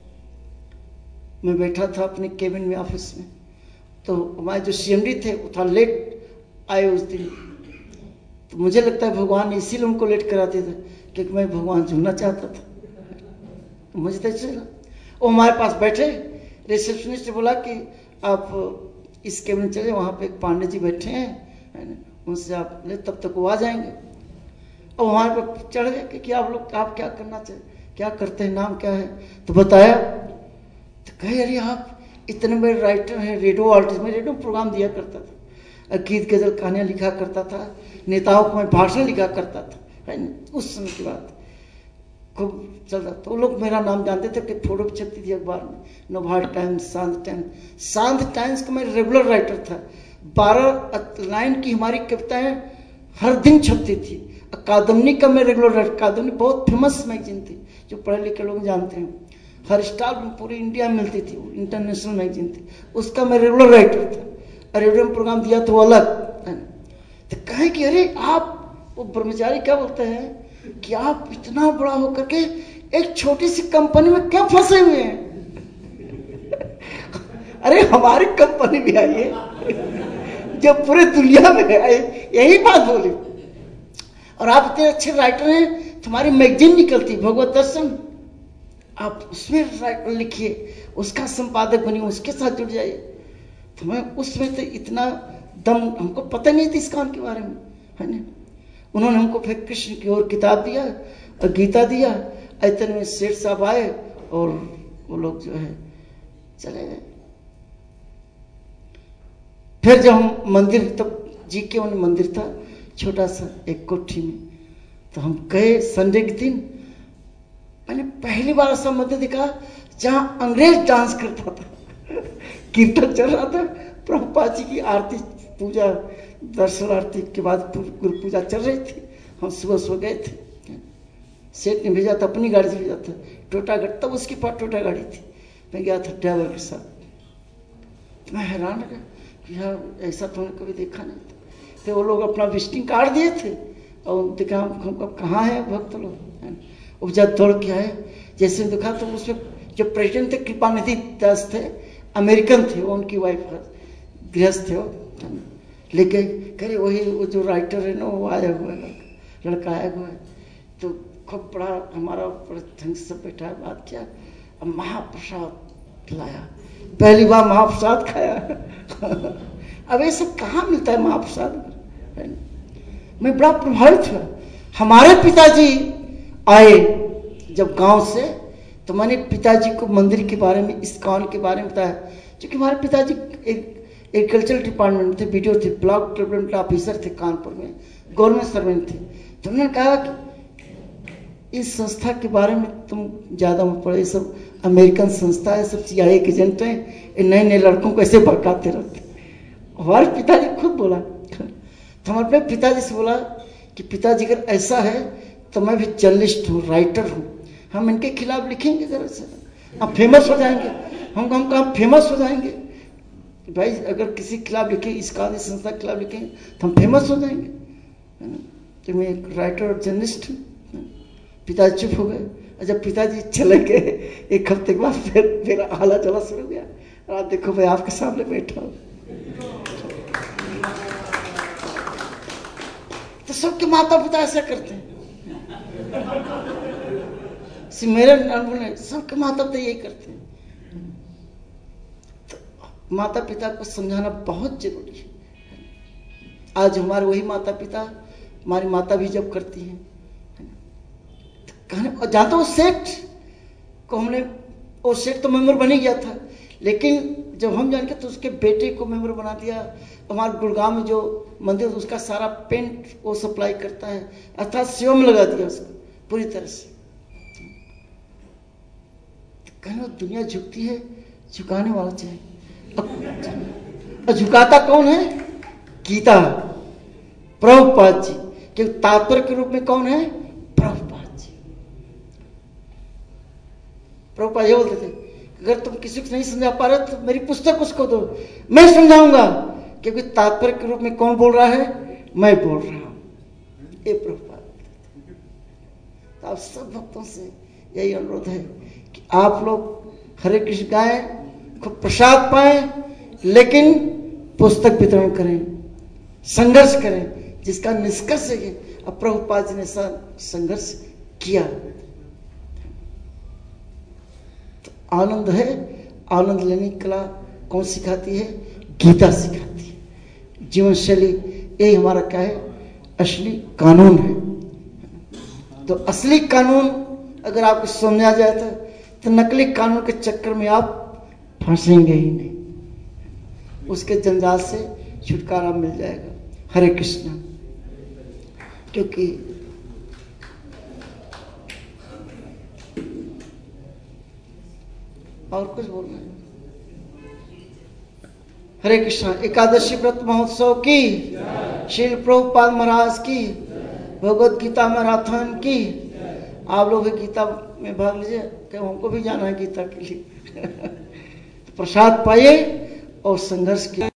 A: मैं बैठा था अपने केबिन में ऑफिस में। तो हमारे जो सीएमडी थे वो था लेट आए उस दिन। तो मुझे लगता है भगवान इसीलिए उनको लेट कराते थे क्योंकि मैं भगवान जुड़ना चाहता था। तो मुझे तो चला, वो हमारे पास बैठे। रिसेप्शनिस्ट ने बोला कि आप इस केबिन चले, वहाँ पे एक पांडे जी बैठे हैं, उनसे आप ले, तब तक वो आ जाएंगे। और वहाँ पे चढ़ गए कि आप लोग आप क्या करना चाहिए, क्या करते हैं, नाम क्या है? तो बताया। तो कहे अरे आप इतने बड़े राइटर हैं, रेडियो आर्टिस्ट, मैं रेडियो प्रोग्राम दिया करता था, गीत गजल कहानियाँ लिखा करता था, नेताओं को मैं भाषण लिखा करता था, है उस समय की बात खूब चल रहा। तो वो लोग मेरा नाम जानते थे कि फोटो भी छपती थी अखबार में, Navbharat Times, Sandhya Times. Sandhya Times का मैं रेगुलर राइटर था। बारह लाइन की हमारी कविताएं हर दिन छपती थी। अकादमी का मैं रेगुलर राइटर, अकादमी बहुत फेमस मैगजीन थी जो पढ़े लिखे लोग जानते हैं। हर स्टार में पूरी इंडिया में मिलती थी, वो इंटरनेशनल मैगजीन थी, उसका मैं रेगुलर राइटर था। रेडियो में प्रोग्राम दिया तो अलग। तो कहे कि अरे आप, वो ब्रह्मचारी क्या बोलते हैं कि आप इतना बड़ा होकर के एक छोटी सी कंपनी में क्यों फंसे हुए हैं? अरे हमारी कंपनी भी आई है जो पूरे दुनिया में है, यही बात बोली। और आप इतने अच्छे राइटर हैं, तुम्हारी मैगजीन निकलती भगवत दर्शन, आप उसमें लिखिए, उसका संपादक बनिए, उसके साथ जुड़ जाइए। तो मैं उसमें तो इतना दम, हमको पता नहीं था इस काम के बारे में, है ना। उन्होंने हमको फिर कृष्ण की ओर किताब दिया और गीता दिया। इतने में सेठ साहब आए और वो लोग जो है चले गए। फिर जब हम मंदिर, तब जी के उन मंदिर था छोटा सा एक कोठी में, तो हम गए संडे के दिन। मैंने पहली बार ऐसा मंदिर देखा जहां अंग्रेज डांस करता था। कीर्तन चल रहा था, प्रभुपाद जी की आरती, पूजा, दर्शन आरती के बाद गुरु पूजा चल रही थी। हम सुबह सुबह गए थे, सेठ ने भेजा था, अपनी गाड़ी से भेजा था, टोटा गाड़ी, तब उसके पास टोटा गाड़ी थी। मैं गया था ड्राइवर के साथ। मैं हैरान रहा कि यार ऐसा तो मैंने कभी देखा नहीं था। तो वो लोग अपना विजिटिंग कार्ड दिए थे और देखा हमको कहाँ है भक्त लोग, उपजा दौड़ के आए। जैसे देखा तो उसमें जो प्रेसिडेंट थे कृपानिधि दास थे, अमेरिकन थे, वो उनकी वाइफ गृहस्थ थे, वो लेके करे वही वो जो राइटर है ना, वो आया हुआ है, लड़का आया हुआ है। तो खूब बड़ा हमारा ढंग से बैठा है, बात किया, अब महाप्रसाद लाया, पहली बार महाप्रसाद खाया। अब ये सब कहाँ मिलता है महाप्रसाद? मैं बड़ा प्रभावित हुआ। हमारे पिताजी आए जब गांव से, तो मैंने पिताजी को मंदिर के बारे में, इस्कॉन के बारे में बताया, क्योंकि हमारे पिताजी एक एग्रीकल्चर डिपार्टमेंट थे, बीडीओ थे, ब्लॉक डेवलपमेंट ऑफिसर थे कानपुर में, गवर्नमेंट सर्वेंट थे। तो उन्होंने कहा कि इस संस्था के बारे में तुम ज़्यादा मत पढ़ो, ये सब अमेरिकन संस्था है, सब सी आई ए के एजेंट हैं, ये नए नए लड़कों को ऐसे भड़काते रहते। हमारे पिताजी खुद बोला, तो हम अपने पिताजी से बोला कि पिताजी अगर ऐसा है तो मैं भी जर्नलिस्ट हूँ, राइटर हूँ, हम इनके खिलाफ लिखेंगे जरा से, हम फेमस हो जाएंगे, हम हम हम फेमस हो जाएंगे भाई, अगर किसी के खिलाफ लिखे, इस कादी संस्था के खिलाफ लिखेंगे तो हम फेमस हो जाएंगे, है ना। तो मैं एक राइटर और जर्नलिस्ट हूँ। पिताजी चुप हो गए, और जब पिताजी चले गए एक हफ्ते के बाद फिर फिर हाला चला शुरू हो गया, और आप देखो भाई आपके सामने बैठा हूँ। तो सबके माता पिता ऐसा करते हैं, मेरे अनुभव में सबके माता पिता यही करते हैं। तो माता पिता को समझाना बहुत जरूरी है। आज हमारे वही माता पिता, हमारी माता भी जब करती हैं, कहने जाता वो सेठ को हमने, वो सेठ तो मेंबर बन ही गया था, लेकिन जब हम जान के तो उसके बेटे को मेंबर बना दिया। हमारे गुड़गांव में जो मंदिर उसका सारा पेंट वो सप्लाई करता है, अर्थात सेवा में लगा दिया उसको पूरी तरह से। कहना दुनिया झुकती है, झुकाने वाला चाहिए। और झुकाता कौन है? गीता, प्रभुपाद जी के तात्पर्य के रूप में कौन है? प्रभुपाद जी। प्रभुपाद ये बोलते थे, अगर तुम किसी को नहीं समझा पा रहे तो मेरी पुस्तक उसको दो, मैं समझाऊंगा, क्योंकि तात्पर्य के रूप में कौन बोल रहा है? मैं बोल रहा हूं। ये प्रभुपाद। तो आप सब भक्तों से यही अनुरोध है कि आप लोग हरे कृष्ण गाएं, खूब प्रसाद पाएं, लेकिन पुस्तक वितरण करें, संघर्ष करें, जिसका निष्कर्ष है। अब प्रभुपाद जी ने ऐसा संघर्ष किया। तो आनंद है, आनंद लेने की कला कौन सिखाती है? गीता सिखाती है। जीवन शैली यही हमारा क्या है? असली कानून है। तो असली कानून अगर आपको समझ आ जाए तो, तो नकली कानून के चक्कर में आप फंसेंगे ही नहीं, उसके जंजाल से छुटकारा मिल जाएगा। हरे कृष्ण। क्योंकि और कुछ बोलना है? हरे कृष्ण। एकादशी व्रत महोत्सव की, श्रील प्रभुपाद महाराज की, भगवद गीता मैराथन की। आप लोग गीता में भाग लीजिए, क्या हमको भी जाना है गीता के लिए। तो प्रसाद पाइए और संघर्ष कीजिए।